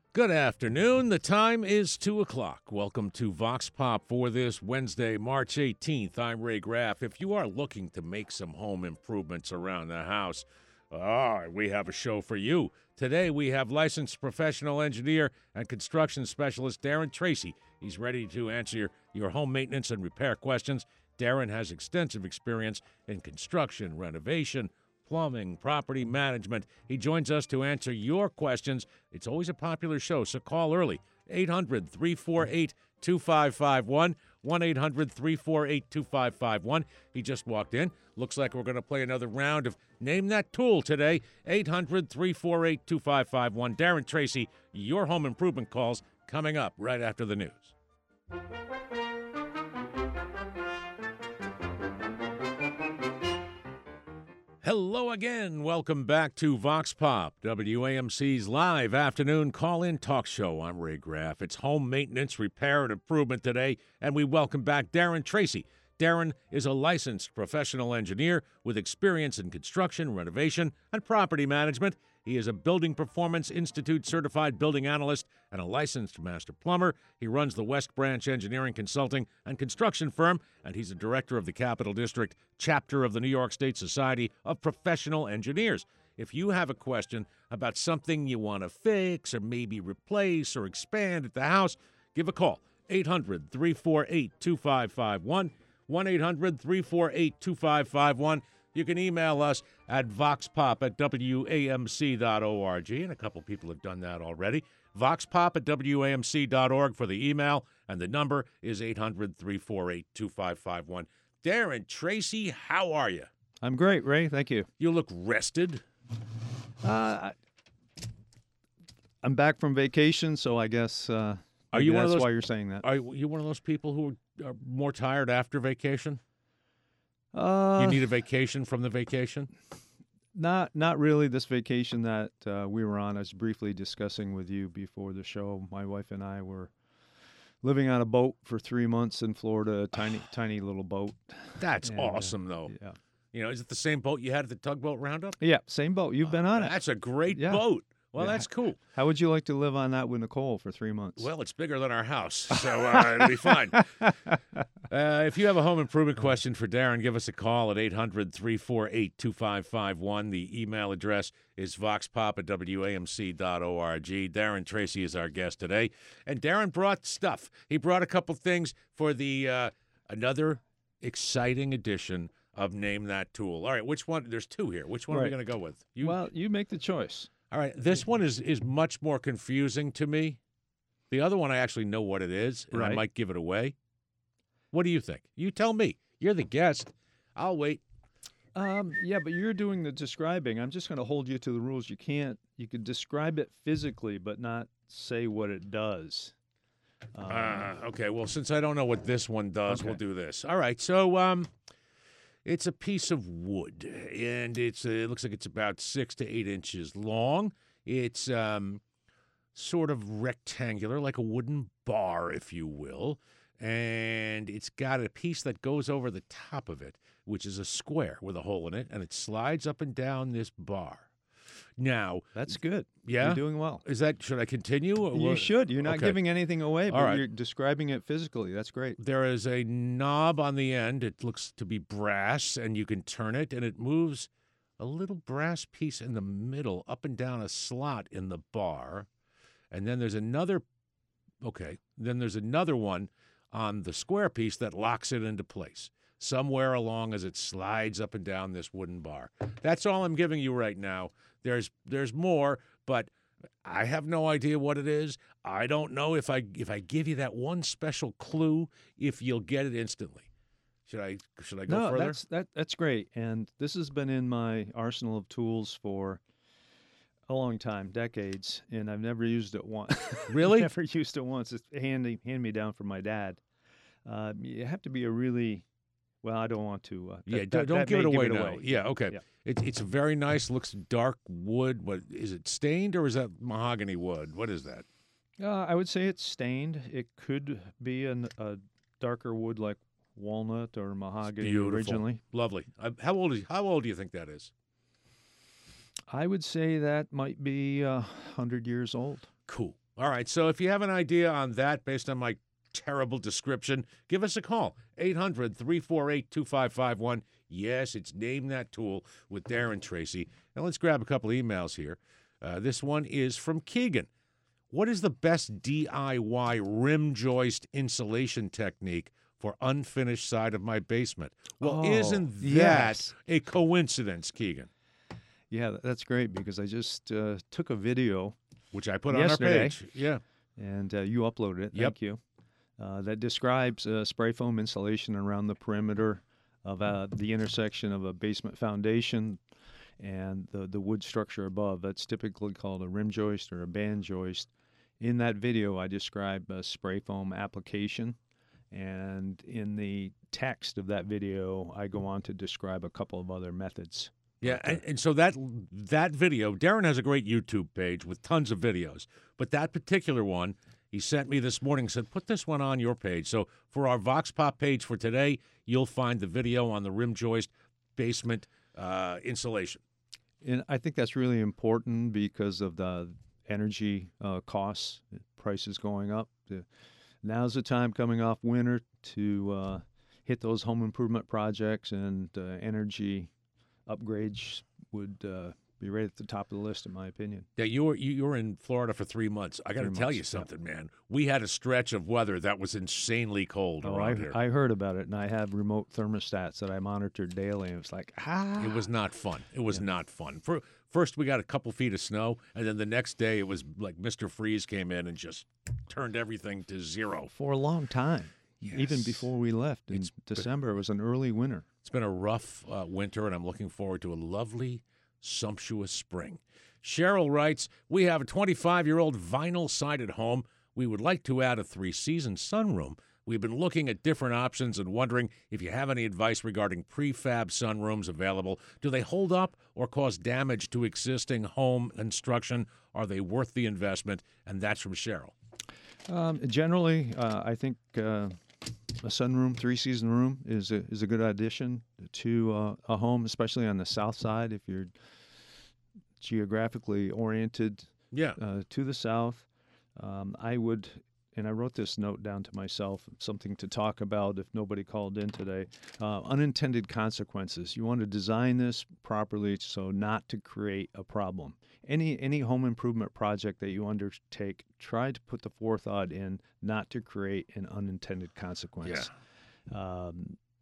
Good afternoon. The time is 2 o'clock. Welcome to Vox Pop for this Wednesday, March 18th. I'm Ray Graff. If you are looking to make some home improvements around the house, we have a show for you. Today we have licensed professional engineer and construction specialist Darren Tracy. He's ready to answer your home maintenance and repair questions. Darren has extensive experience in construction, renovation, plumbing, property management. He joins us to answer your questions. It's always a popular show, so call early. 800-348-2551, 1-800-348-2551. He just walked in. Looks like we're going to play another round of Name That Tool today. 800-348-2551. Darren Tracy, your home improvement calls coming up right after the news. Hello again. Welcome back to Vox Pop, WAMC's live afternoon call-in talk show. I'm Ray Graff. It's home maintenance, repair, and improvement today, and we welcome back Darren Tracy. Darren is a licensed professional engineer with experience in construction, renovation, and property management. He is a Building Performance Institute certified building analyst and a licensed master plumber. He runs the West Branch Engineering Consulting and Construction Firm, and he's a director of the Capital District chapter of the New York State Society of Professional Engineers. If you have a question about something you want to fix or maybe replace or expand at the house, give a call. 800-348-2551, 1-800-348-2551. You can email us at voxpop@wamc.org, and a couple people have done that already. voxpop@wamc.org for the email, and the number is 800-348-2551. Darren Tracy, how are you? I'm great, Ray. Thank you. You look rested. I'm back from vacation, so I guess Are you one of that's those, why you're saying that. Are you one of those people who are more tired after vacation? You Uh, need a vacation from the vacation? not really. This vacation that we were on, I was briefly discussing with you before the show. My wife and I were living on a boat for 3 months in Florida, a tiny little boat. That's And, awesome, though. Yeah. You know, is it the same boat you had at the Tugboat Roundup? Yeah, same boat. You've been on it. That's a great Yeah. boat. Well, Yeah. that's cool. How would you like to live on that with Nicole for 3 months? Well, it's bigger than our house, so it'll be fine. If you have a home improvement question for Darren, give us a call at 800-348-2551. The email address is voxpop@wamc.org. Darren Tracy is our guest today. And Darren brought stuff. He brought a couple things for the another exciting edition of Name That Tool. All right, which one? There's two here. Which one are we Right. going to go with? Well, you make the choice. All right, this one is much more confusing to me. The other one, I actually know what it is, and I Right. might give it away. What do you think? You tell me. You're the guest. I'll wait. Yeah, but you're doing the describing. I'm just going to hold you to the rules. You could describe it physically, but not say what it does. Okay, well, since I don't know what this one does, we'll Okay. do this. All right, so it's a piece of wood, and it looks like it's about 6 to 8 inches long. It's sort of rectangular, like a wooden bar, if you will, and it's got a piece that goes over the top of it, which is a square with a hole in it, and it slides up and down this bar. Now, That's good. yeah, You're doing well. should I continue? Or You what? should. You're not Okay. giving anything away, but All right. you're describing it physically. That's great. There is a knob on the end. It looks to be brass, and you can turn it, and it moves a little brass piece in the middle up and down a slot in the bar. And then there's another one on the square piece that locks it into place somewhere along as it slides up and down this wooden bar. That's all I'm giving you right now. There's more, but I have no idea what it is. I don't know if I give you that one special clue, if you'll get it instantly. Should I go No, further? that's great. And this has been in my arsenal of tools for a long time, decades, and I've never used it once. Really? Never used it once. It's hand me down from my dad. You have to be a really well. I don't want to. Don't give it may away now. Yeah, okay. Yeah. It's very nice. Looks dark wood. What is it? Stained or is that mahogany wood? What is that? I would say it's stained. It could be a darker wood like walnut or mahogany Beautiful. originally. Lovely. How old do you think that is? I would say that might be 100 years old. Cool. All right, so if you have an idea on that based on my terrible description, give us a call. 800-348-2551. Yes, it's Name That Tool with Darren Tracy. Now let's grab a couple emails here. This one is from Keegan. What is the best DIY rim joist insulation technique for unfinished side of my basement? Well, isn't that yes. a coincidence, Keegan? Yeah, that's great because I just took a video Which I put yesterday, on our page. Yeah. and you uploaded it. Yep. Thank you. That describes spray foam insulation around the perimeter of the intersection of a basement foundation and the wood structure above. That's typically called a rim joist or a band joist. In that video, I describe a spray foam application, and in the text of that video, I go on to describe a couple of other methods. Yeah, and so that video, Darren has a great YouTube page with tons of videos, but that particular one, he sent me this morning, said, put this one on your page. So for our Vox Pop page for today, you'll find the video on the rim joist basement insulation. And I think that's really important because of the energy costs, prices going up. Now's the time coming off winter to hit those home improvement projects, and energy upgrades would be right at the top of the list, in my opinion. Yeah, you were in Florida for 3 months. I got to 3 tell months, you something, man. We had a stretch of weather that was insanely cold around here. I heard about it, and I have remote thermostats that I monitor daily, and it was like, It was not fun. It was not fun. First, we got a couple feet of snow, and then the next day it was like Mr. Freeze came in and just turned everything to zero. For a long time, even Yes. before we left in December. It was an early winter. It's been a rough winter, and I'm looking forward to a lovely, sumptuous spring. Cheryl writes, we have a 25-year-old vinyl-sided home. We would like to add a 3-season sunroom. We've been looking at different options and wondering if you have any advice regarding prefab sunrooms available. Do they hold up or cause damage to existing home construction? Are they worth the investment? And that's from Cheryl. Generally, I think a sunroom, 3-season room, is a good addition to a home, especially on the south side if you're geographically oriented to the south. I would, and I wrote this note down to myself, something to talk about if nobody called in today, unintended consequences. You want to design this properly so not to create a problem. Any home improvement project that you undertake, try to put the forethought in not to create an unintended consequence. Yeah.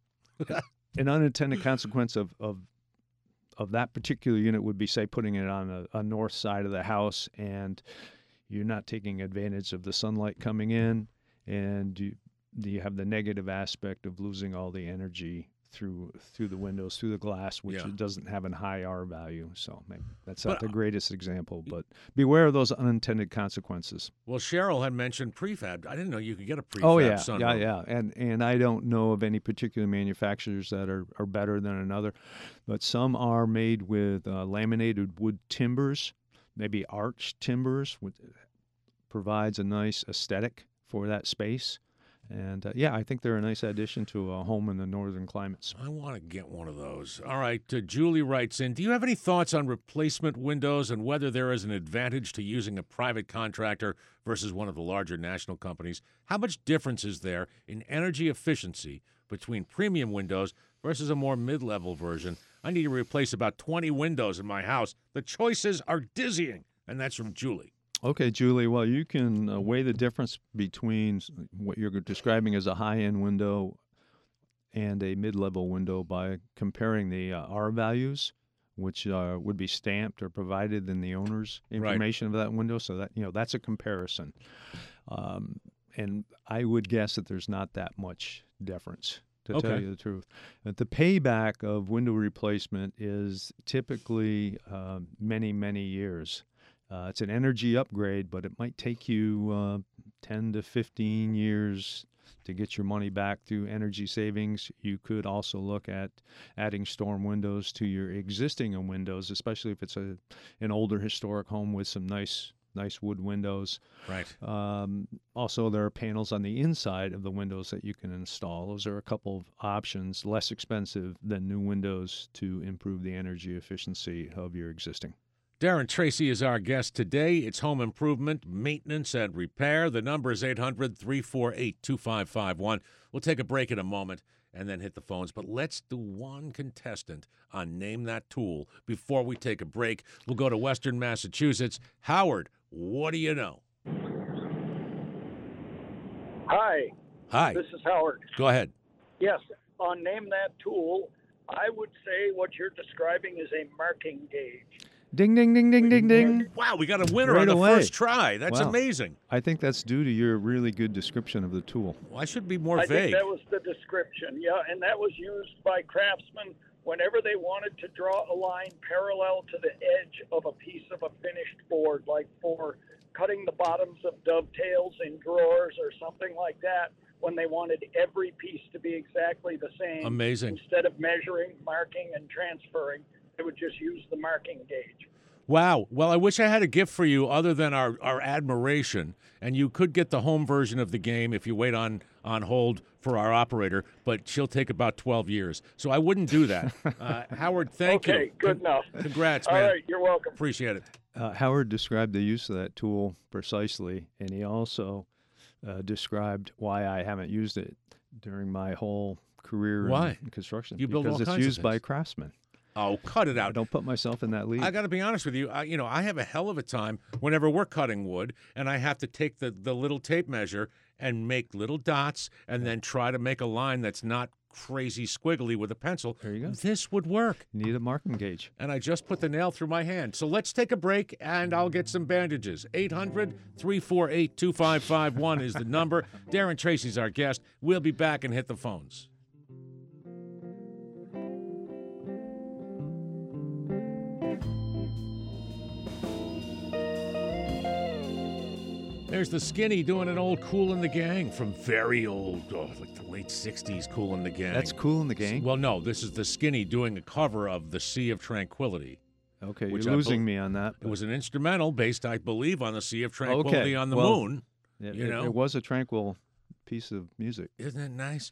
An unintended consequence of that particular unit would be, say, putting it on a north side of the house, and you're not taking advantage of the sunlight coming in, and you have the negative aspect of losing all the energy through the windows, through the glass, which it doesn't have a high R value. So maybe that's not the greatest example, but beware of those unintended consequences. Well, Cheryl had mentioned prefab. I didn't know you could get a prefab sunroom. Yeah. And I don't know of any particular manufacturers that are better than another, but some are made with laminated wood timbers, maybe arched timbers, which provides a nice aesthetic for that space. And, I think they're a nice addition to a home in the northern climates. I want to get one of those. All right, Julie writes in, do you have any thoughts on replacement windows and whether there is an advantage to using a private contractor versus one of the larger national companies? How much difference is there in energy efficiency between premium windows versus a more mid-level version? I need to replace about 20 windows in my house. The choices are dizzying. And that's from Julie. Okay, Julie, well, you can weigh the difference between what you're describing as a high-end window and a mid-level window by comparing the R values, which would be stamped or provided in the owner's information of that window. So that that's a comparison. And I would guess that there's not that much difference, to tell you the truth. But the payback of window replacement is typically many, many years. It's an energy upgrade, but it might take you 10 to 15 years to get your money back through energy savings. You could also look at adding storm windows to your existing windows, especially if it's an older historic home with some nice wood windows. Right. Also, there are panels on the inside of the windows that you can install. Those are a couple of options, less expensive than new windows, to improve the energy efficiency of your existing. Darren Tracy is our guest today. It's home improvement, maintenance, and repair. The number is 800-348-2551. We'll take a break in a moment and then hit the phones. But let's do one contestant on Name That Tool before we take a break. We'll go to Western Massachusetts. Howard, what do you know? Hi. Hi. This is Howard. Go ahead. Yes, on Name That Tool, I would say what you're describing is a marking gauge. Ding, ding, ding, ding, ding, ding. Wow, we got a winner Right on the away. first try. That's Wow. amazing. I think that's due to your really good description of the tool. Well, I should be more I vague. think that was the description, yeah, and that was used by craftsmen whenever they wanted to draw a line parallel to the edge of a piece of a finished board, like for cutting the bottoms of dovetails in drawers or something like that, when they wanted every piece to be exactly the same. Amazing. Instead of measuring, marking, and transferring, they would just use the marking gauge. Wow. Well, I wish I had a gift for you other than our admiration, and you could get the home version of the game if you wait on hold for our operator, but she'll take about 12 years. So I wouldn't do that. Howard, thank you. Okay, good enough. Congrats, All man. right, you're welcome. Appreciate it. Howard described the use of that tool precisely, and he also described why I haven't used it during my whole career Why? in construction. You build all because it's kinds of used by things. craftsmen. Oh, cut it I out. don't put myself in that league. I got to be honest with you. I have a hell of a time whenever we're cutting wood, and I have to take the little tape measure and make little dots, and then try to make a line that's not crazy squiggly with a pencil. There you go. This would work. You need a marking gauge. And I just put the nail through my hand. So let's take a break, and I'll get some bandages. 800-348-2551 is the number. Darren Tracy's our guest. We'll be back and hit the phones. There's the Skinny doing an old Kool and the Gang from very old, like the late 60s Kool and the Gang. That's Kool and the Gang? Well, no, this is the Skinny doing a cover of The Sea of Tranquility. Okay, which you're I losing me on that. It was an instrumental based, I believe, on the Sea of Tranquility on the moon. It was a tranquil piece of music. Isn't that nice?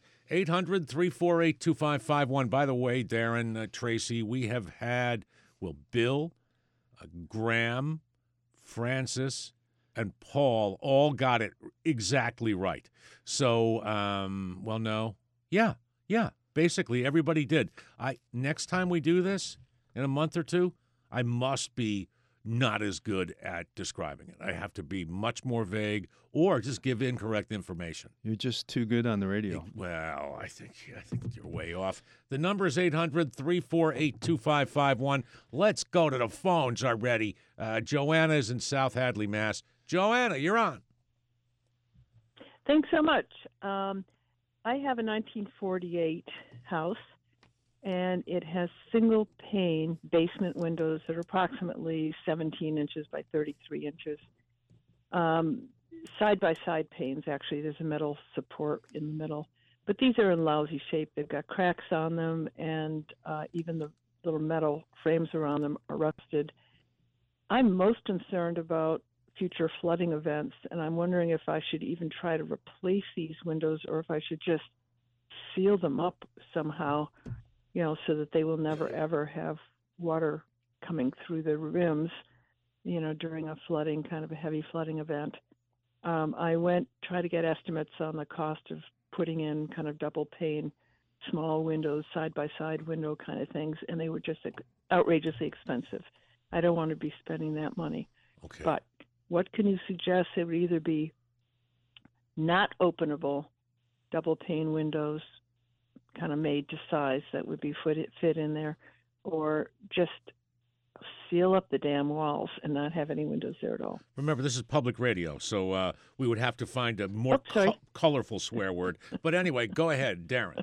800-348-2551. By the way, Darren, Tracy, we have had, Bill, Graham, Francis, and Paul all got it exactly right. So, no. Yeah, basically everybody did. Next time we do this, in a month or two, I must be not as good at describing it. I have to be much more vague or just give incorrect information. You're just too good on the radio. Well, I think you're way off. The number is 800-348-2551. Let's go to the phones already. Joanna is in South Hadley, Mass. Joanna, you're on. Thanks so much. I have a 1948 house, and it has single pane basement windows that are approximately 17 inches by 33 inches. Side-by-side panes, actually. There's a metal support in the middle. But these are in lousy shape. They've got cracks on them, and even the little metal frames around them are rusted. I'm most concerned about future flooding events, and I'm wondering if I should even try to replace these windows or if I should just seal them up somehow, so that they will never, ever have water coming through the rims, during a flooding, kind of a heavy flooding event. I tried to get estimates on the cost of putting in kind of double pane, small windows, side-by-side window kind of things, and they were just outrageously expensive. I don't want to be spending that money. Okay. But what can you suggest? It would either be not openable double pane windows, kind of made to size that would be fit in there, or just seal up the damn walls and not have any windows there at all. Remember, this is public radio, so we would have to find a more colorful swear word. But anyway, go ahead, Darren.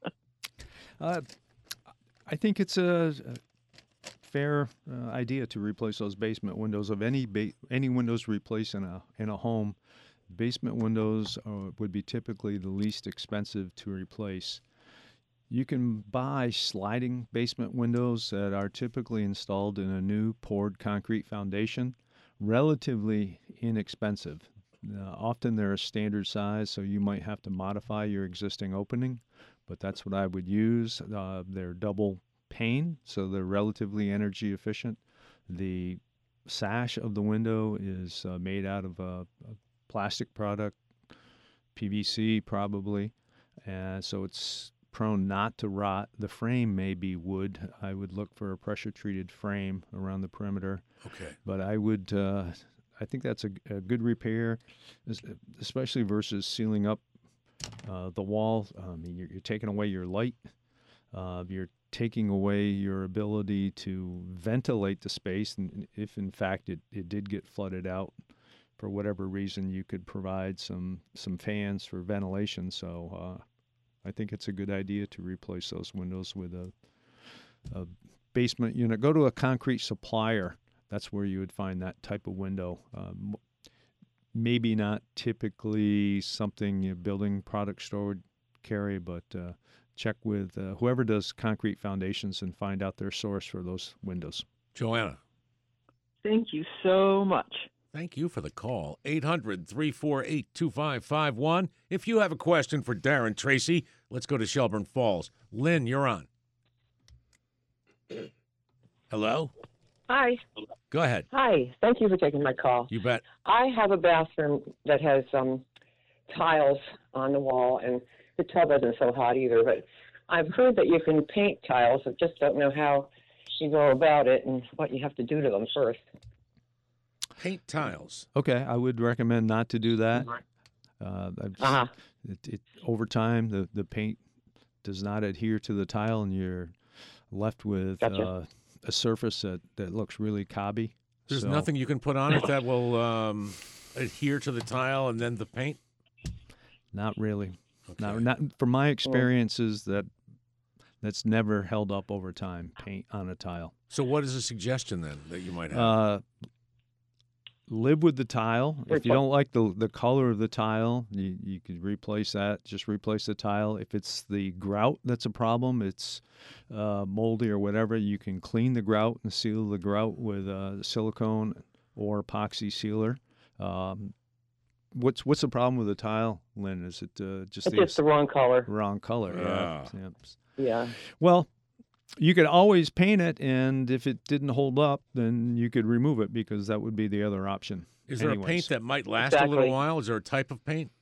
I think it's a fair idea to replace those basement windows. Of any windows replaced in a home, basement windows would be typically the least expensive to replace. You can buy sliding basement windows that are typically installed in a new poured concrete foundation, relatively inexpensive. Often they're a standard size, so you might have to modify your existing opening, but that's what I would use. They're double pane, so they're relatively energy efficient. The sash of the window is made out of a plastic product, PVC probably, and so it's prone not to rot. The frame may be wood. I would look for a pressure-treated frame around the perimeter. Okay. But I would, I think that's a good repair, especially versus sealing up the wall. I mean, you're taking away your light. You're taking away your ability to ventilate the space. And if, in fact, it did get flooded out for whatever reason, you could provide some fans for ventilation. So I think it's a good idea to replace those windows with a basement unit. Go to a concrete supplier. That's where you would find that type of window. Maybe not typically something a building product store would carry, but check with whoever does concrete foundations and find out their source for those windows. Joanna. Thank you so much. Thank you for the call. 800-348-2551. If you have a question for Darren Tracy, let's go to Shelburne Falls. Lynn, you're on. Hello? Hi. Go ahead. Hi. Thank you for taking my call. You bet. I have a bathroom that has tiles on the wall, and the tub isn't so hot either, but I've heard that you can paint tiles. I just don't know how you go about it and what you have to do to them first. Paint tiles. Okay, I would recommend not to do that. Over time, the paint does not adhere to the tile, and you're left with Gotcha. A surface that looks really cobby. There's nothing you can put on it that will adhere to the tile and then the paint? Not really. Okay. Not from my experiences, that's never held up over time, paint on a tile. So what is a suggestion then that you might have? Live with the tile. If you don't like the color of the tile, you could replace that. Just replace the tile. If it's the grout that's a problem, it's moldy or whatever, you can clean the grout and seal the grout with silicone or epoxy sealer. What's the problem with the tile, Lynn? Is it just the wrong color? Wrong color. Yeah. Well, you could always paint it, and if it didn't hold up, then you could remove it because that would be the other option. Is there a paint that might last a little while? Is there a type of paint?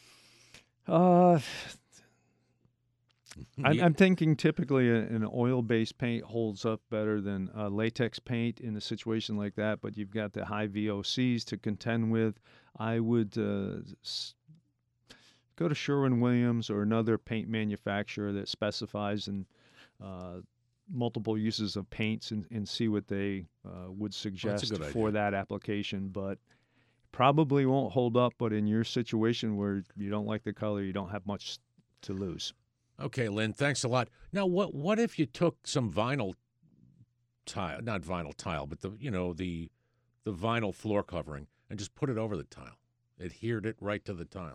I'm thinking typically an oil-based paint holds up better than latex paint in a situation like that, but you've got the high VOCs to contend with. I would go to Sherwin-Williams or another paint manufacturer that specifies in multiple uses of paints and see what they would suggest for that application. But probably won't hold up, but in your situation where you don't like the color, you don't have much to lose. Okay, Lynn, thanks a lot. Now, what if you took some vinyl tile, not vinyl tile, but the vinyl floor covering and just put it over the tile, adhered it right to the tile?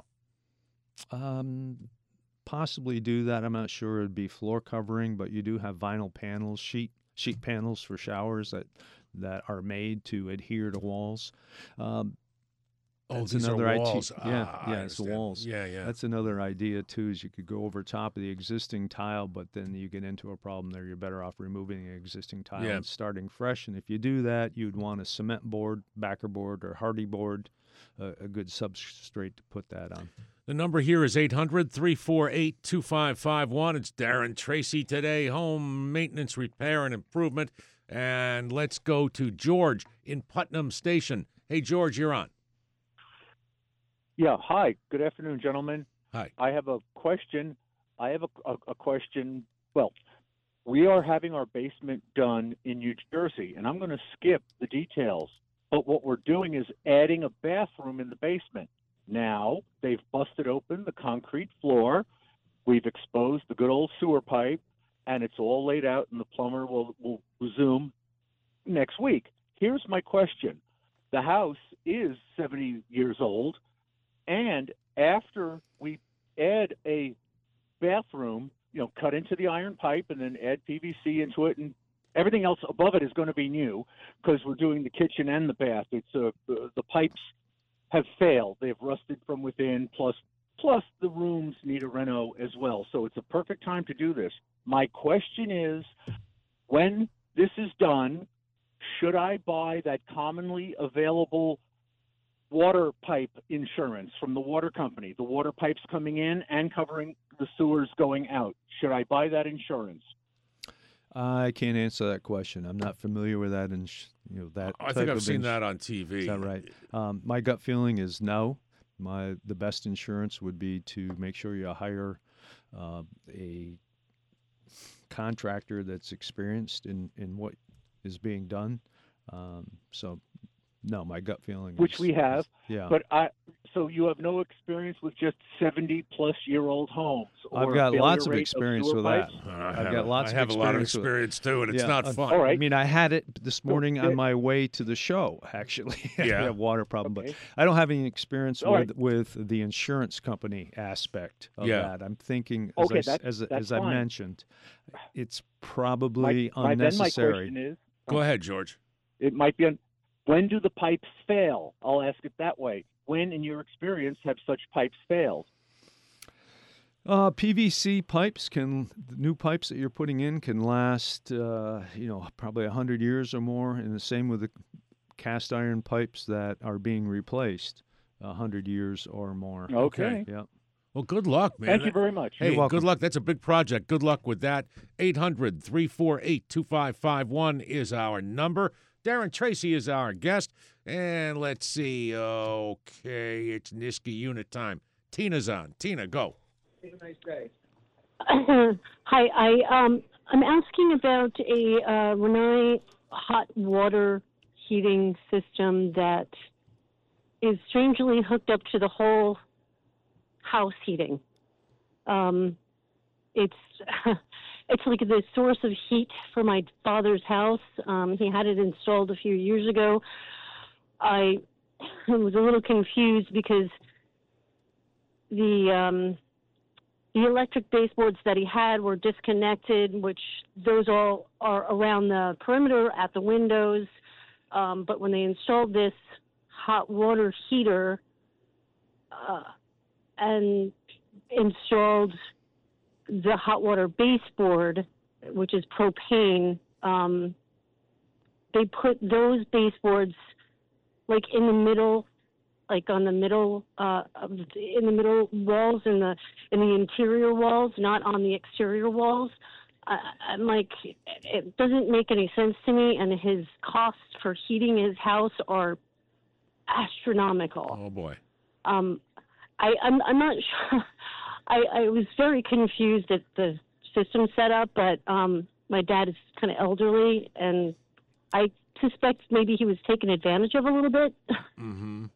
Possibly do that. I'm not sure it'd be floor covering, but you do have vinyl panels, sheet panels for showers that are made to adhere to walls. That's these another are walls. It's the walls. Yeah. That's another idea too. Is you could go over top of the existing tile, but then you get into a problem there. You're better off removing the existing tile and starting fresh. And if you do that, you'd want a cement board, backer board, or hardy board, a good substrate to put that on. The number here is 800-348-2551. It's Darren Tracy today, home maintenance, repair, and improvement. And let's go to George in Putnam Station. Hey, George, you're on. Yeah, hi. Good afternoon, gentlemen. Hi. I have a question. A question. Well, we are having our basement done in New Jersey, and I'm going to skip the details. But what we're doing is adding a bathroom in the basement. Now, they've busted open the concrete floor. We've exposed the good old sewer pipe, and it's all laid out, and the plumber will resume next week. Here's my question. The house is 70 years old, and after we add a bathroom, cut into the iron pipe and then add PVC into it, and everything else above it is going to be new because we're doing the kitchen and the bath. It's the pipes have failed. They've rusted from within, plus the rooms need a reno as well. So it's a perfect time to do this. My question is, when this is done, should I buy that commonly available water pipe insurance from the water company? The water pipes coming in and covering the sewers going out. Should I buy that insurance? I can't answer that question. I'm not familiar with that, that. I think I've seen that on TV. Is that right? My gut feeling is no. The best insurance would be to make sure you hire a contractor that's experienced in what is being done. No, my gut feeling Which we have. Yeah. But so you have no experience with just 70-plus-year-old homes? I've got lots of experience with that. I have a lot of experience too, and it's not fun. All right. I mean, I had it this morning on my way to the show, actually. I had a water problem, but I don't have any experience with the insurance company aspect of that. I'm thinking, as I mentioned, it's probably unnecessary. Then my question is, go ahead, George. It might be when do the pipes fail? I'll ask it that way. When, in your experience, have such pipes failed? PVC pipes the new pipes that you're putting in can last, probably 100 years or more, and the same with the cast iron pipes that are being replaced, 100 years or more. Okay. Yeah. Well, good luck, man. Thank you very much. Hey, good luck. That's a big project. Good luck with that. 800-348-2551 is our number. Darren Tracy is our guest. And let's see. Okay, it's Niski unit time. Tina's on. Tina, go. Have a nice day. Hi, I'm asking about a Rinnai hot water heating system that is strangely hooked up to the whole house heating. It's like the source of heat for my father's house. He had it installed a few years ago. I was a little confused because the electric baseboards that he had were disconnected, which those all are around the perimeter at the windows. But when they installed this hot water heater and installed the hot water baseboard, which is propane, they put those baseboards like in the middle, like on the middle, in the middle walls, in the interior walls, not on the exterior walls. I'm like, it doesn't make any sense to me, and his costs for heating his house are astronomical. Oh boy. I'm not sure. I was very confused at the system setup, but my dad is kind of elderly, and I suspect maybe he was taken advantage of a little bit. Mm-hmm.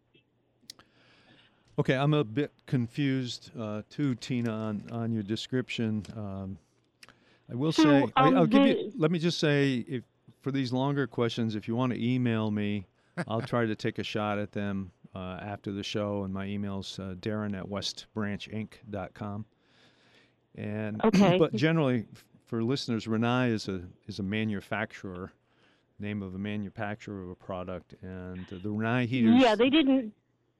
Okay, I'm a bit confused too, Tina, on your description. I will say, I'll give you. Let me just say, if for these longer questions, if you want to email me, I'll try to take a shot at them after the show, and my email's darren@westbranchinc.com. And but generally, for listeners, Rinnai is a manufacturer, name of a manufacturer of a product, and the Rinnai heaters. Yeah, they didn't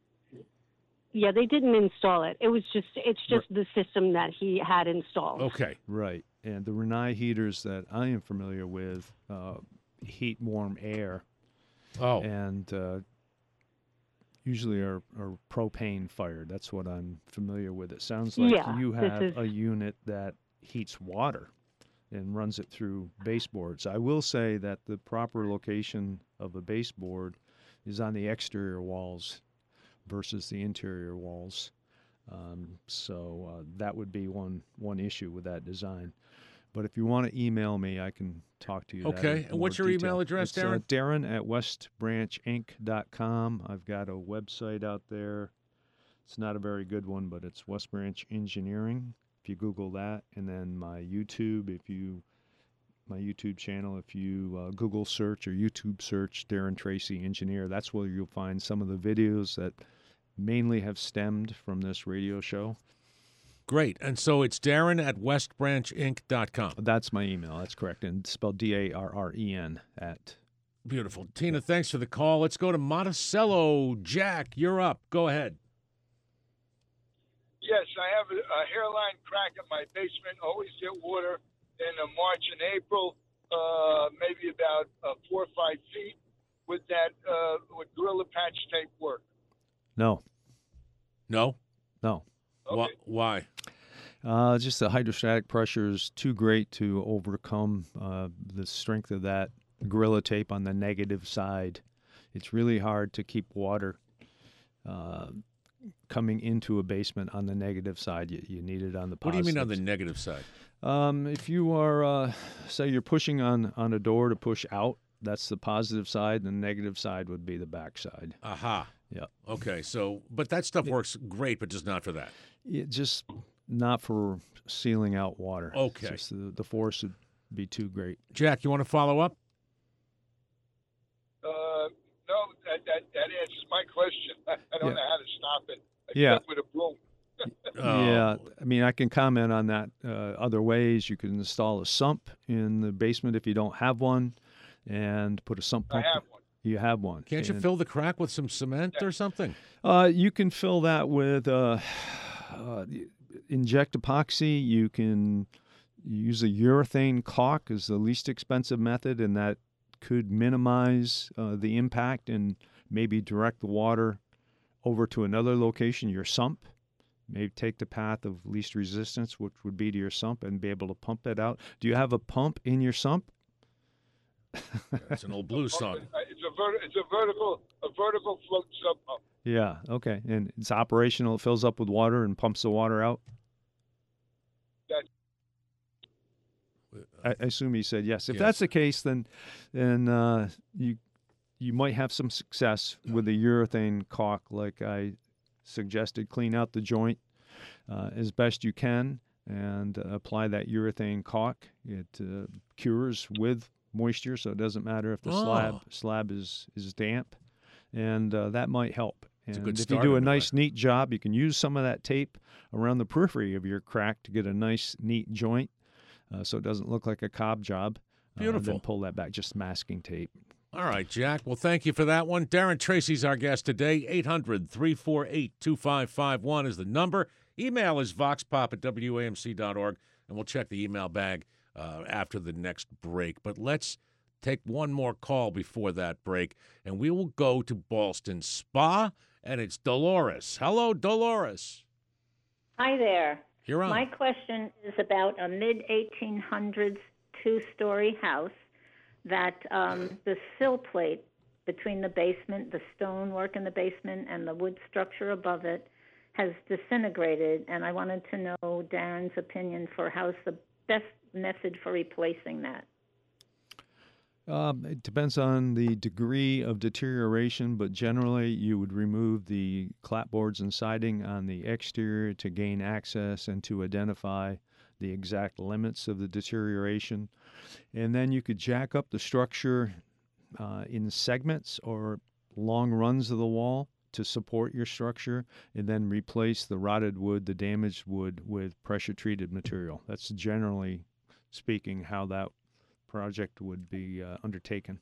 install it. It's just the system that he had installed. Okay, right. And the Rinnai heaters that I am familiar with heat warm air. Oh, and usually are propane fired. That's what I'm familiar with. It sounds like you have a unit that heats water and runs it through baseboards. I will say that the proper location of a baseboard is on the exterior walls versus the interior walls. So that would be one issue with that design. But if you want to email me, I can talk to you. Okay. And what's your email address, Darren? Darren@westbranchinc.com. I've got a website out there. It's not a very good one, but it's West Branch Engineering. If you Google that, and then my YouTube channel, if you Google search or YouTube search Darren Tracy Engineer, that's where you'll find some of the videos that mainly have stemmed from this radio show. Great. And so it's Darren@westbranchinc.com. That's my email. That's correct. And it's spelled DARREN at. Beautiful. Tina, thanks for the call. Let's go to Monticello. Jack, you're up. Go ahead. Yes, I have a hairline crack in my basement. Always get water in March and April. maybe about 4 or 5 feet. Would Gorilla Patch tape work? No. No? No. Okay. Why? Just the hydrostatic pressure is too great to overcome the strength of that Gorilla Tape on the negative side. It's really hard to keep water coming into a basement on the negative side. You need it on the positive. What do you mean on the negative side? If you are, say you're pushing on a door to push out, that's the positive side, and the negative side would be the back side. Aha. Yeah. Okay, so, but that stuff works great, but just not for that. Just not for sealing out water. Okay. It's just the force would be too great. Jack, you want to follow up? No, that answers my question. I don't know how to stop it, Yeah. except with a broom. Yeah, I mean, I can comment on that other ways. You can install a sump in the basement if you don't have one, and put a sump pump. I have one. You have one. Can't you fill the crack with some cement or something? You can fill that with inject epoxy. You can use a urethane caulk is the least expensive method, and that could minimize the impact and maybe direct the water over to another location, your sump. Maybe take the path of least resistance, which would be to your sump, and be able to pump it out. Do you have a pump in your sump? That's an old blues song. It's a vertical float sub pump. Yeah, okay. And it's operational. It fills up with water and pumps the water out? I assume he said yes. If Yes. that's the case, then you might have some success with the urethane caulk, like I suggested. Clean out the joint as best you can and apply that urethane caulk. It cures with moisture, so it doesn't matter if the slab is damp, and that might help. It's a And good if start you do a anyway. nice, neat job, you can use some of that tape around the periphery of your crack to get a nice, neat joint, so it doesn't look like a cob job. Beautiful. Then pull that back, just masking tape. All right, Jack. Well, thank you for that one. Darren Tracy's our guest today. 800-348-2551 is the number. Email is voxpop@wamc.org, and we'll check the email bag after the next break. But let's take one more call before that break, and we will go to Ballston Spa, and it's Dolores. Hello, Dolores. Hi there. You're on. My question is about a mid-1800s two-story house that the sill plate between the basement, the stonework in the basement, and the wood structure above it has disintegrated, and I wanted to know Darren's opinion for how's the best method for replacing that. It depends on the degree of deterioration, but generally you would remove the clapboards and siding on the exterior to gain access and to identify the exact limits of the deterioration. And then you could jack up the structure in segments or long runs of the wall to support your structure, and then replace the rotted wood, the damaged wood, with pressure-treated material. That's generally speaking how that project would be undertaken.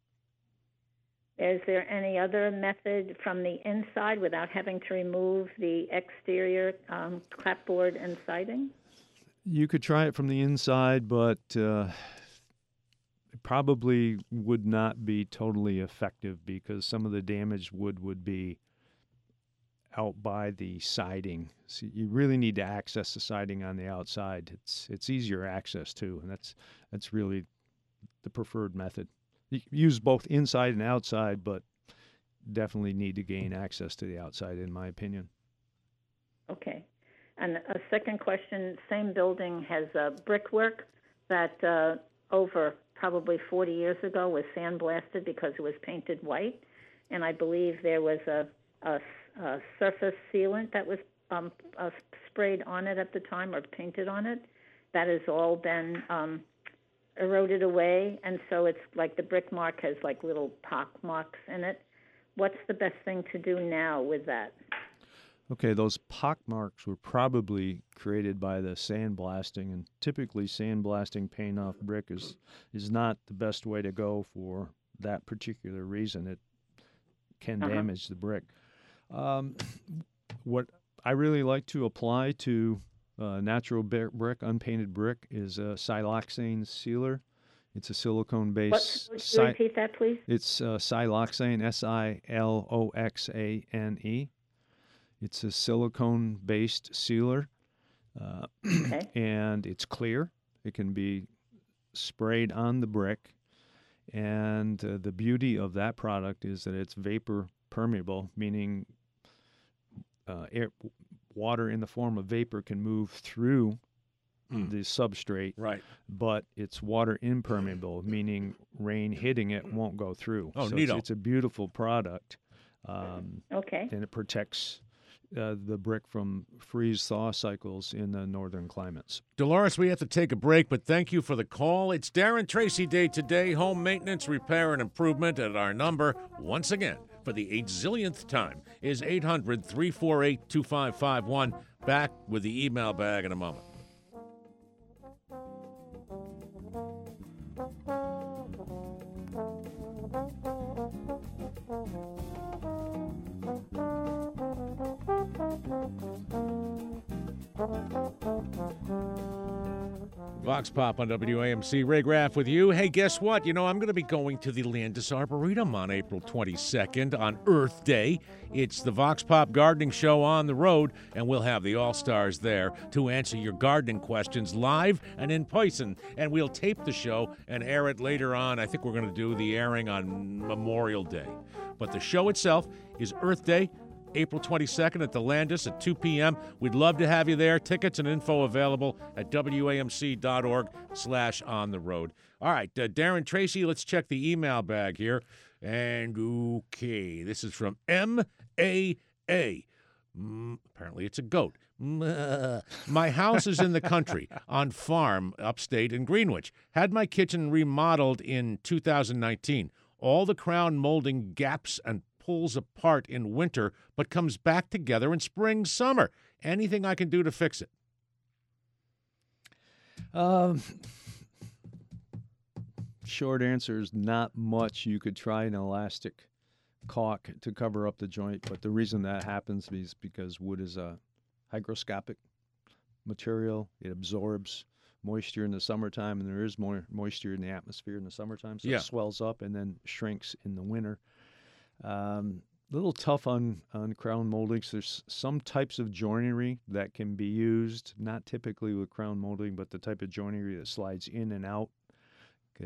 Is there any other method from the inside without having to remove the exterior clapboard and siding? You could try it from the inside, but it probably would not be totally effective because some of the damaged wood would be out by the siding. So you really need to access the siding on the outside. It's easier access too, and that's really the preferred method. You can use both inside and outside, but definitely need to gain access to the outside, in my opinion. Okay. And a second question, same building has brickwork that over probably 40 years ago was sandblasted because it was painted white, and I believe there was a surface sealant that was sprayed on it at the time or painted on it. That has all been eroded away, and so it's like the brick mark has like little pock marks in it. What's the best thing to do now with that? Okay, those pock marks were probably created by the sandblasting, and typically sandblasting paint off brick is not the best way to go for that particular reason. It can damage the brick. What I really like to apply to natural brick, unpainted brick, is a siloxane sealer. It's a silicone-based. What? Would you repeat that, please? It's siloxane, Siloxane. It's a silicone-based sealer, Okay. and it's clear. It can be sprayed on the brick, and the beauty of that product is that it's vapor permeable, meaning water in the form of vapor can move through the substrate, Right. but it's water impermeable, meaning rain hitting it won't go through. Oh, so neato. it's a beautiful product, Okay. and it protects the brick from freeze-thaw cycles in the northern climates. Dolores, we have to take a break, but thank you for the call. It's Darren Tracy Day today, home maintenance, repair, and improvement. And our number, once again, for the 8-zillionth time, is 800-348-2551. Back with the email bag in a moment. Vox Pop on WAMC. Ray Graff with you. Hey, guess what? You know, I'm going to be going to the Landis Arboretum on April 22nd on Earth Day. It's the Vox Pop Gardening Show on the road, and we'll have the All-Stars there to answer your gardening questions live and in person. And we'll tape the show and air it later on. I think we're going to do the airing on Memorial Day. But the show itself is Earth Day, April 22nd at the Landis at 2 p.m. We'd love to have you there. Tickets and info available at wamc.org/on-the-road. All right, Darren Tracy, let's check the email bag here. And, okay, this is from M.A.A. Apparently it's a goat. My house is in the country on farm upstate in Greenwich. Had my kitchen remodeled in 2019. All the crown molding gaps and pulls apart in winter, but comes back together in spring, summer. Anything I can do to fix it? Short answer is not much. You could try an elastic caulk to cover up the joint, but the reason that happens is because wood is a hygroscopic material. It absorbs moisture in the summertime, and there is more moisture in the atmosphere in the summertime, so Yeah. it swells up and then shrinks in the winter. A little tough on crown moldings. There's some types of joinery that can be used, not typically with crown molding, but the type of joinery that slides in and out, like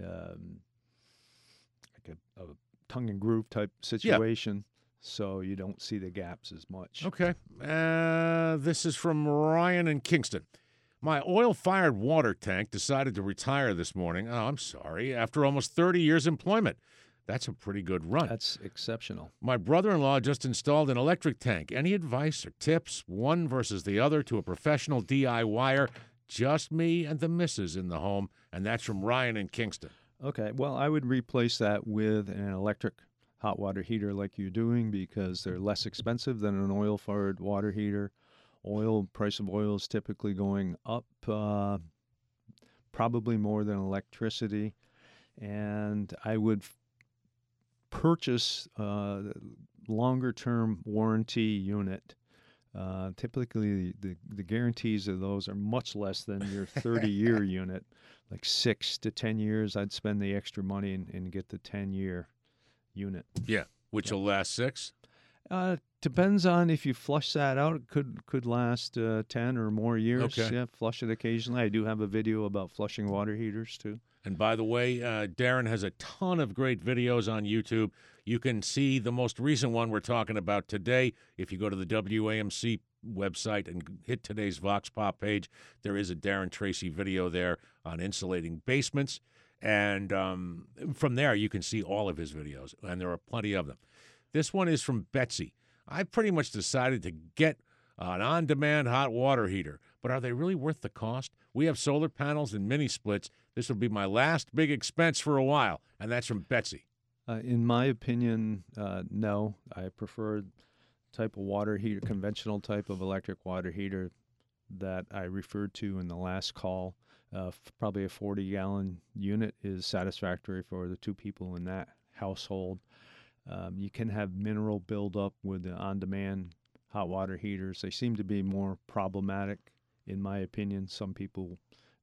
a tongue and groove type situation, so you don't see the gaps as much. Okay. This is from Ryan in Kingston. My oil-fired water tank decided to retire this morning. Oh, I'm sorry. After almost 30 years employment. That's a pretty good run. That's exceptional. My brother-in-law just installed an electric tank. Any advice or tips, one versus the other, to a professional DIYer? Just me and the missus in the home, and that's from Ryan in Kingston. Okay, well, I would replace that with an electric hot water heater like you're doing because they're less expensive than an oil-fired water heater. Price of oil is typically going up, probably more than electricity, and I would purchase a longer-term warranty unit. Typically, the guarantees of those are much less than your 30-year unit, like 6 to 10 years. I'd spend the extra money and get the 10-year unit. Yeah, which will last 6? Depends on if you flush that out. It could last 10 or more years. Okay. Yeah, flush it occasionally. I do have a video about flushing water heaters, too. And by the way, Darren has a ton of great videos on YouTube. You can see the most recent one we're talking about today. If you go to the WAMC website and hit today's Vox Pop page, there is a Darren Tracy video there on insulating basements. And from there, you can see all of his videos, and there are plenty of them. This one is from Betsy. I pretty much decided to get an on-demand hot water heater, but are they really worth the cost? We have solar panels and mini splits. This will be my last big expense for a while, and that's from Betsy. In my opinion, no. I prefer type of water heater, conventional type of electric water heater that I referred to in the last call. Probably a 40-gallon unit is satisfactory for the 2 people in that household. You can have mineral buildup with the on-demand hot water heaters. They seem to be more problematic, in my opinion. Some people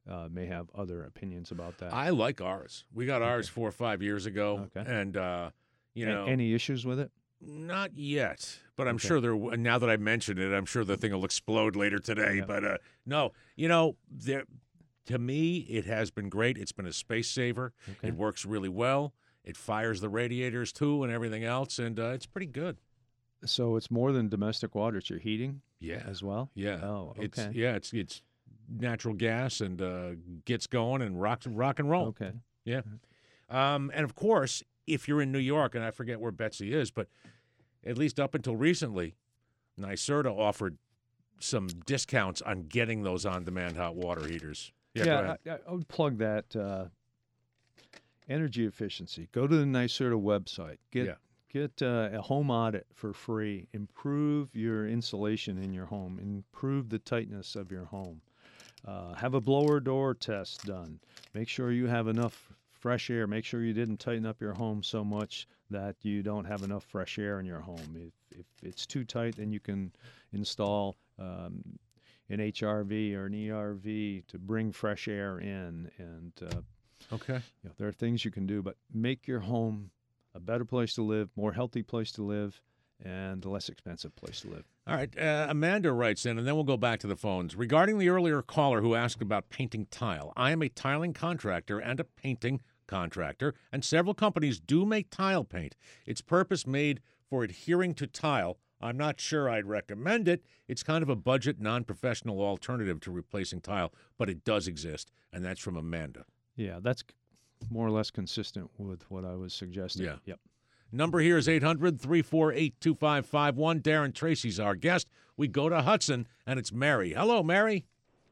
may have other opinions about that. I like ours. We got ours 4 or 5 years ago, and you know, any issues with it? Not yet, but I'm sure there. Now that I mentioned it, I'm sure the thing will explode later today. Yeah. But no, you know, to me, it has been great. It's been a space saver. Okay. It works really well. It fires the radiators too, and everything else, and it's pretty good. So it's more than domestic water; it's your heating, as well. Yeah. Oh, okay. It's natural gas and gets going and rock and roll. Okay. Yeah. And of course, if you're in New York, and I forget where Betsy is, but at least up until recently, NYSERDA offered some discounts on getting those on-demand hot water heaters. Yeah, go ahead. I would plug that energy efficiency. Go to the NYSERDA website. Get a home audit for free. Improve your insulation in your home. Improve the tightness of your home. Have a blower door test done. Make sure you have enough fresh air. Make sure you didn't tighten up your home so much that you don't have enough fresh air in your home. If it's too tight, then you can install an HRV or an ERV to bring fresh air in. And there are things you can do, but make your home a better place to live, more healthy place to live, and a less expensive place to live. All right. Amanda writes in, and then we'll go back to the phones. Regarding the earlier caller who asked about painting tile, I am a tiling contractor and a painting contractor, and several companies do make tile paint. It's purpose-made for adhering to tile. I'm not sure I'd recommend it. It's kind of a budget, non-professional alternative to replacing tile, but it does exist, and that's from Amanda. Yeah, that's more or less consistent with what I was suggesting. Yeah. Yep. Number here is 800-348-2551. Darren Tracy's our guest. We go to Hudson, and it's Mary. Hello, Mary.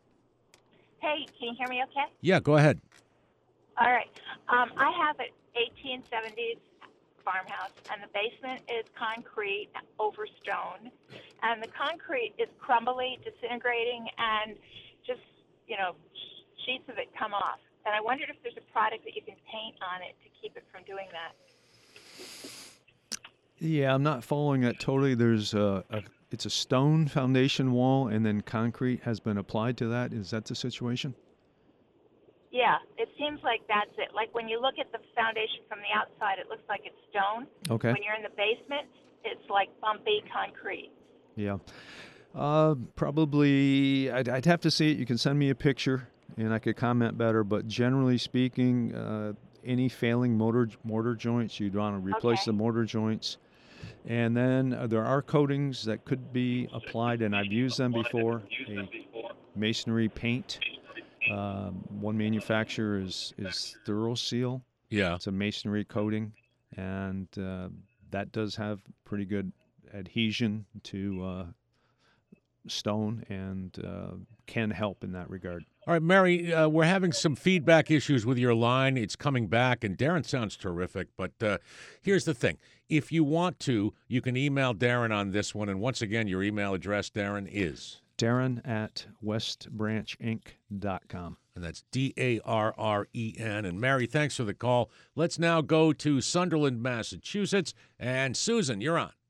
Hey, can you hear me okay? Yeah, go ahead. All right. I have an 1870s farmhouse, and the basement is concrete over stone, and the concrete is crumbly, disintegrating, and just, sheets of it come off. And I wondered if there's a product that you can paint on it to keep it from doing that. Yeah, I'm not following that totally. There's it's a stone foundation wall, and then concrete has been applied to that. Is that the situation? Yeah, it seems like that's it. Like when you look at the foundation from the outside, it looks like it's stone. Okay. When you're in the basement, it's like bumpy concrete. Yeah. Probably, I'd have to see it. You can send me a picture, and I could comment better. But generally speaking, any failing mortar joints, you'd want to replace the mortar joints. And then there are coatings that could be applied, and I've used them before. A masonry paint. One manufacturer is ThoroSeal. Yeah. It's a masonry coating, and that does have pretty good adhesion to stone and can help in that regard. All right, Mary, we're having some feedback issues with your line. It's coming back, and Darren sounds terrific. But here's the thing. If you want to, you can email Darren on this one. And once again, your email address, Darren, is? Darren@westbranchinc.com. And that's DARREN. And Mary, thanks for the call. Let's now go to Sunderland, Massachusetts. And Susan, you're on.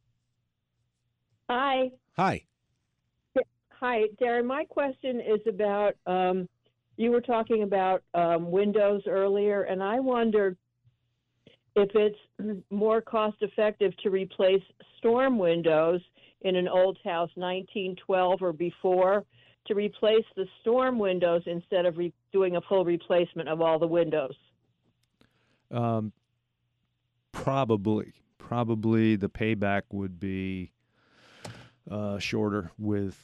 Hi. Hi. Hi, Darren. My question is about, you were talking about windows earlier, and I wondered if it's more cost-effective to replace storm windows in an old house, 1912 or before, to replace the storm windows instead of doing a full replacement of all the windows. Probably the payback would be shorter with.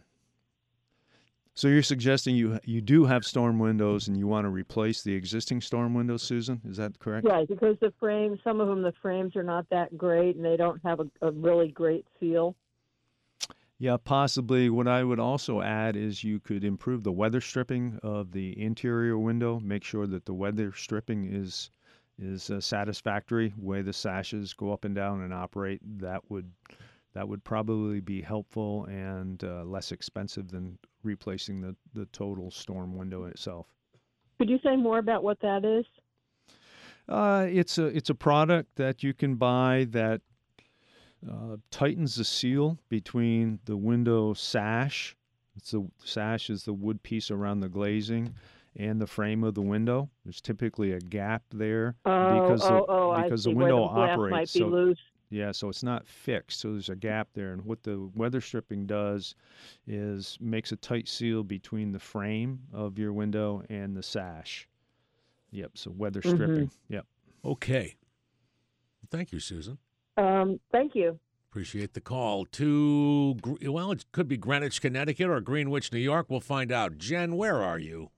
So you're suggesting you do have storm windows and you want to replace the existing storm windows, Susan? Is that correct? Right, because the frames, some of them, the frames are not that great and they don't have a really great feel. Yeah, possibly. What I would also add is you could improve the weather stripping of the interior window. Make sure that the weather stripping is satisfactory. Way the sashes go up and down and operate. That would probably be helpful and less expensive than replacing the total storm window itself. Could you say more about what that is? It's a product that you can buy that tightens the seal between the window sash, The sash is the wood piece around the glazing and the frame of the window. There's typically a gap there because the window operates. Might be loose. Yeah, so it's not fixed, so there's a gap there. And what the weather stripping does is makes a tight seal between the frame of your window and the sash. Yep, so weather stripping. Yep. Okay. Thank you, Susan. Thank you. Appreciate the call to, well, it could be Greenwich, Connecticut or Greenwich, New York. We'll find out. Jen, where are you?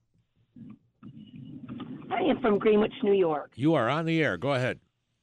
I am from Greenwich, New York. You are on the air. Go ahead.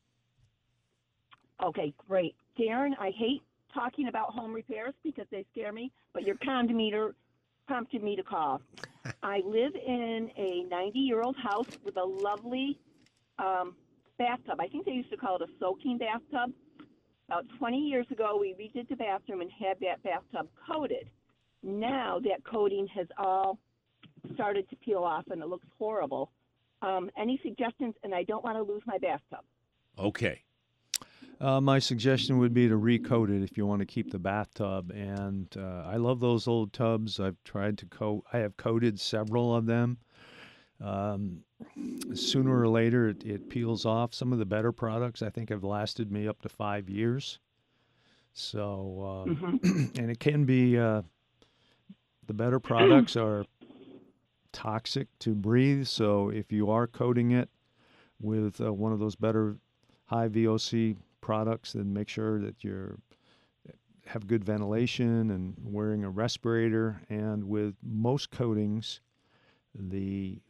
Okay, great. Darren, I hate talking about home repairs because they scare me, but your condometer prompted me to call. I live in a 90-year-old house with a lovely bathtub. I think they used to call it a soaking bathtub. About 20 years ago, we redid the bathroom and had that bathtub coated. Now that coating has all started to peel off and it looks horrible. Any suggestions? And I don't want to lose my bathtub. Okay. My suggestion would be to recoat it if you want to keep the bathtub. And I love those old tubs. I've tried to coat. I have coated several of them. Sooner or later, it peels off. Some of the better products, I think, have lasted me up to 5 years. So, and it can be, the better products are toxic to breathe. So if you are coating it with one of those better high VOC products, then make sure that you have good ventilation and wearing a respirator. And with most coatings, the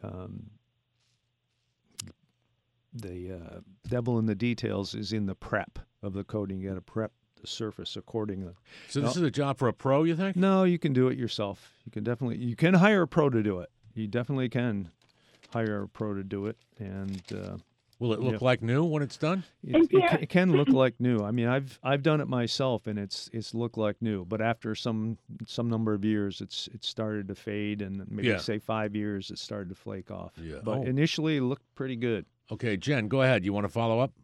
devil in the details is in the prep of the coating. You got to prep the surface accordingly. So this is a job for a pro, you think? No, you can do it yourself. You can hire a pro to do it. You definitely can hire a pro to do it. And will it look like new when it's done? It can look like new. I mean, I've done it myself, and it's looked like new. But after some number of years, it's started to fade, and maybe say 5 years, it started to flake off. Yeah. But initially, it looked pretty good. Okay, Jen, go ahead. You want to follow up?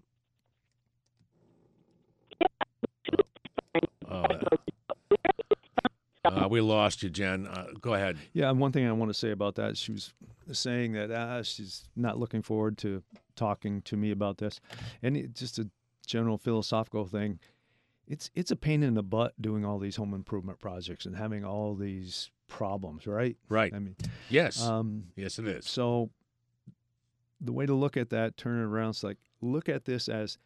We lost you, Jen. Go ahead. Yeah, and one thing I want to say about that, she was saying that she's not looking forward to talking to me about this. And just a general philosophical thing, it's a pain in the butt doing all these home improvement projects and having all these problems, right? Right. I mean, yes. Yes, it is. So the way to look at that, turn it around, it's like, look at this as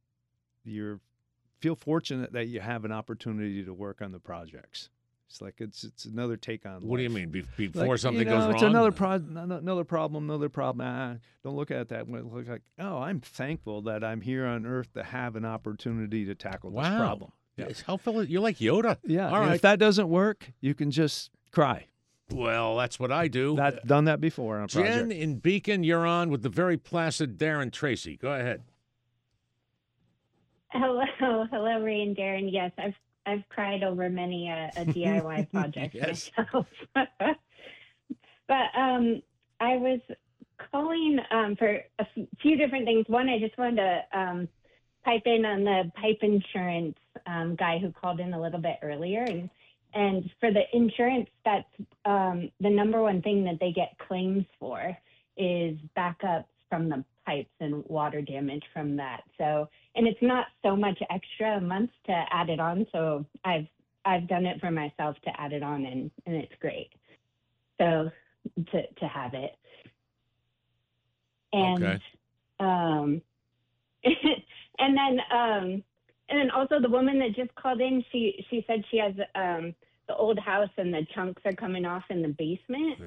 feel fortunate that you have an opportunity to work on the projects. It's like it's another take on life. What do you mean? Before something goes wrong? It's another problem. Don't look at it that way. Look like, I'm thankful that I'm here on Earth to have an opportunity to tackle this problem. Yeah. It's helpful. You're like Yoda. Yeah. All right. If that doesn't work, you can just cry. Well, that's what I do. Done that before on a project. Jen in Beacon, you're on with the very placid Darren Tracy. Go ahead. Hello, Ray and Darren. Yes, I've cried over many a DIY project myself. But I was calling for a few different things. One, I just wanted to pipe in on the pipe insurance guy who called in a little bit earlier. And for the insurance, that's the number one thing that they get claims for is backups from the pipes and water damage from that. So, and it's not so much extra a month to add it on. So I've done it for myself to add it on, and it's great. So to have it. And okay. and then also the woman that just called in, she said she has the old house and the chunks are coming off in the basement.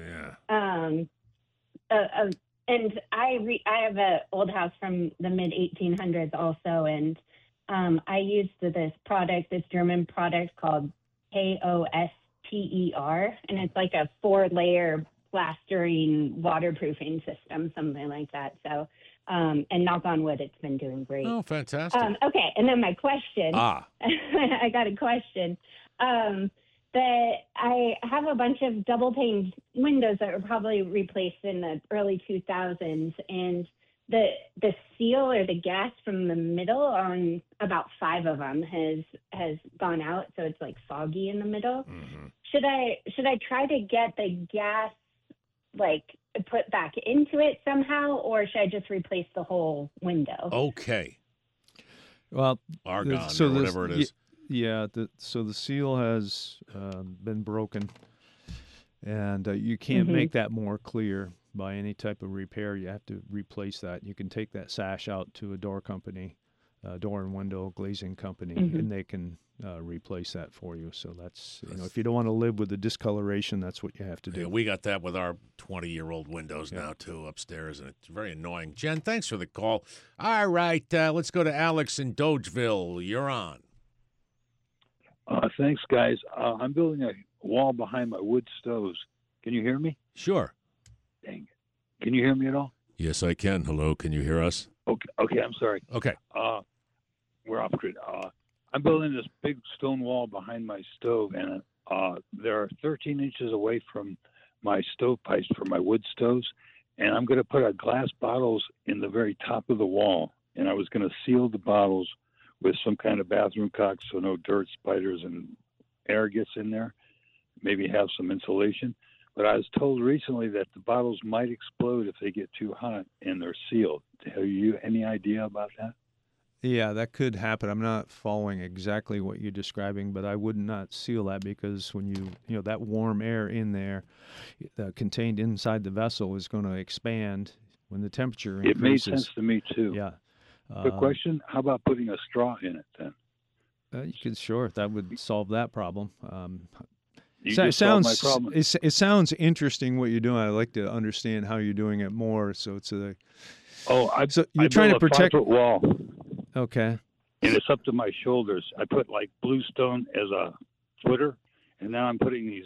Yeah. And I have an old house from the mid 1800s also, and I used this German product called KOSTER, and it's like a 4-layer plastering waterproofing system, something like that. So, and knock on wood, it's been doing great. Oh, fantastic. Okay, and then my question. I got a question. That I have a bunch of double pane windows that were probably replaced in the early 2000s, and the seal or the gas from the middle on about 5 of them has gone out, so it's like foggy in the middle. Mm-hmm. Should I try to get the gas like put back into it somehow, or should I just replace the whole window? Okay. Well, argon so or whatever it is. Yeah. So the seal has been broken, and you can't make that more clear by any type of repair. You have to replace that. You can take that sash out to a door company, door and window glazing company, and they can replace that for you. So that's, if you don't want to live with the discoloration, that's what you have to do. Yeah, we got that with our 20-year-old windows now, too, upstairs, and it's very annoying. Jen, thanks for the call. All right, let's go to Alex in Dogeville. You're on. Thanks, guys. I'm building a wall behind my wood stoves. Can you hear me? Sure. Dang. Can you hear me at all? Yes, I can. Hello, can you hear us? Okay, I'm sorry. Okay. We're off grid. I'm building this big stone wall behind my stove, and there are 13 inches away from my stovepipes for my wood stoves, and I'm going to put glass bottles in the very top of the wall, and I was going to seal the bottles with some kind of bathroom caulk so no dirt, spiders, and air gets in there. Maybe have some insulation. But I was told recently that the bottles might explode if they get too hot and they're sealed. Have you any idea about that? Yeah, that could happen. I'm not following exactly what you're describing, but I would not seal that because when that warm air in there contained inside the vessel is going to expand when the temperature increases. It made sense to me, too. Yeah. Quick question, how about putting a straw in it then? You could, sure. That would solve that problem. You just solved my problem. It sounds interesting what you're doing. I'd like to understand how you're doing it more. So it's you're trying to protect a 5-foot wall. Okay. And it's up to my shoulders. I put like bluestone as a footer, and now I'm putting these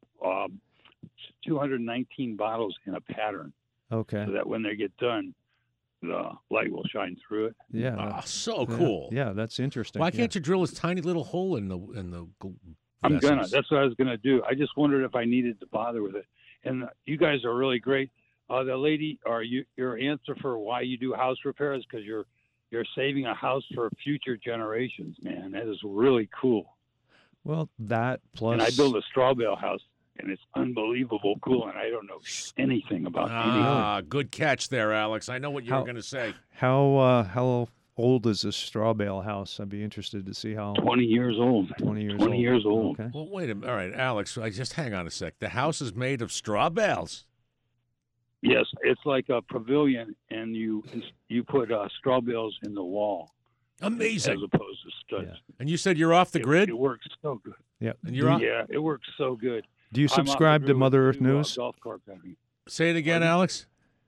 219 bottles in a pattern. Okay. So that when they get done, the light will shine through it. Yeah. So cool. Yeah, that's interesting. Why can't you drill this tiny little hole in the I'm vessels? gonna. That's what I was gonna do. I just wondered if I needed to bother with it. And you guys are really great. The lady, or your answer for why you do house repairs, because you're saving a house for future generations. Man, that is really cool. Well, that plus. And I built a straw bale house, and it's unbelievable cool. And I don't know anything about anything. Good catch there, Alex. I know what you were going to say. How old is this straw bale house? I'd be interested to see how. 20 years old. 20 years old. Okay. Well, wait a minute. All right, Alex, just hang on a sec. The house is made of straw bales. Yes, it's like a pavilion, and you put straw bales in the wall. Amazing. As opposed to studs. Yeah. And you said you're off the grid? It works so good. Yeah. And you're off? Yeah, it works so good. Do you subscribe to Mother Earth News? Golf cart company. Say it again, Alex.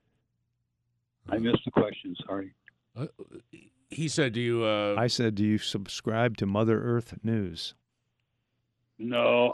I missed the question. Sorry. He said, "Do you?" I said, "Do you subscribe to Mother Earth News?" No,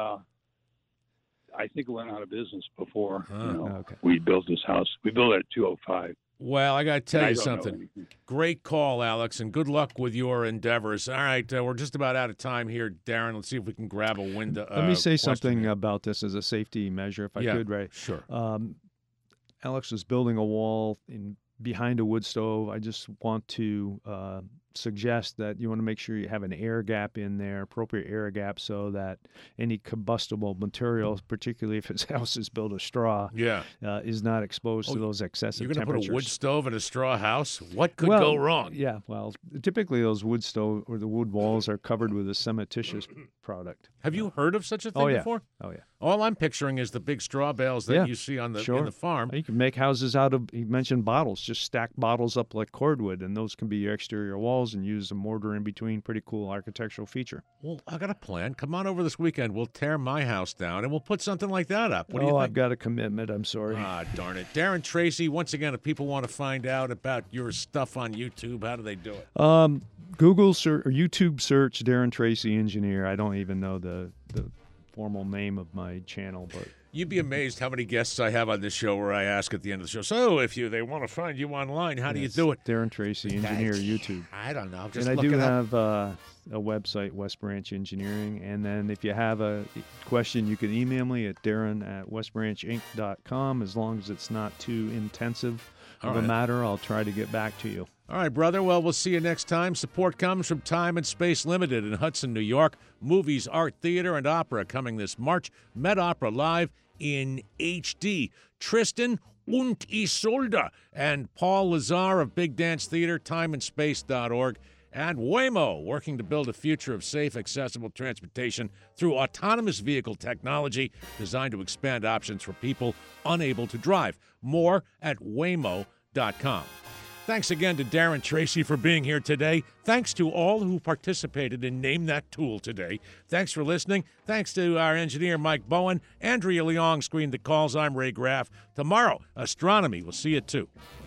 I think it went out of business before okay. we built this house. We built it at 205. Well, I got to tell you don't know something. anything. Great call, Alex, and good luck with your endeavors. All right, we're just about out of time here, Darren. Let's see if we can grab a window. Let me say something about this as a safety measure, if I could, Ray. Sure. Alex is building a wall behind a wood stove. I just want to suggest that you want to make sure you have an air gap in there, appropriate air gap, so that any combustible materials, particularly if his house is built of straw, is not exposed to those excessive temperatures. You're going to put a wood stove in a straw house? What could go wrong? Yeah, well, typically those wood stove or the wood walls are covered with a cementitious product. Have you heard of such a thing before? Oh, yeah. All I'm picturing is the big straw bales that you see on the in the farm. You can make houses out of, he mentioned bottles, just stack bottles up like cordwood, and those can be your exterior walls and use a mortar in between. Pretty cool architectural feature. Well, I got a plan. Come on over this weekend. We'll tear my house down, and we'll put something like that up. What do you think? I've got a commitment. I'm sorry. Ah, darn it. Darren Tracy, once again, if people want to find out about your stuff on YouTube, how do they do it? Google search or YouTube search Darren Tracy Engineer. I don't even know the formal name of my channel, but you'd be amazed how many guests I have on this show where I ask at the end of the show, so if they want to find you online, how do you do it? Darren Tracy Engineer YouTube. I don't know. And I do have a website, West Branch Engineering, and then if you have a question, you can email me at darren@westbranchinc.com, as long as it's not too intensive of a matter, I'll try to get back to you. All right, brother. Well, we'll see you next time. Support comes from Time and Space Limited in Hudson, New York. Movies, art, theater, and opera coming this March. Met Opera Live in HD. Tristan und Isolde and Paul Lazar of Big Dance Theater, timeandspace.org. And Waymo, working to build a future of safe, accessible transportation through autonomous vehicle technology designed to expand options for people unable to drive. More at waymo.com. Thanks again to Darren Tracy for being here today. Thanks to all who participated in Name That Tool today. Thanks for listening. Thanks to our engineer, Mike Bowen. Andrea Leong screened the calls. I'm Ray Graff. Tomorrow, astronomy. We'll see you, too.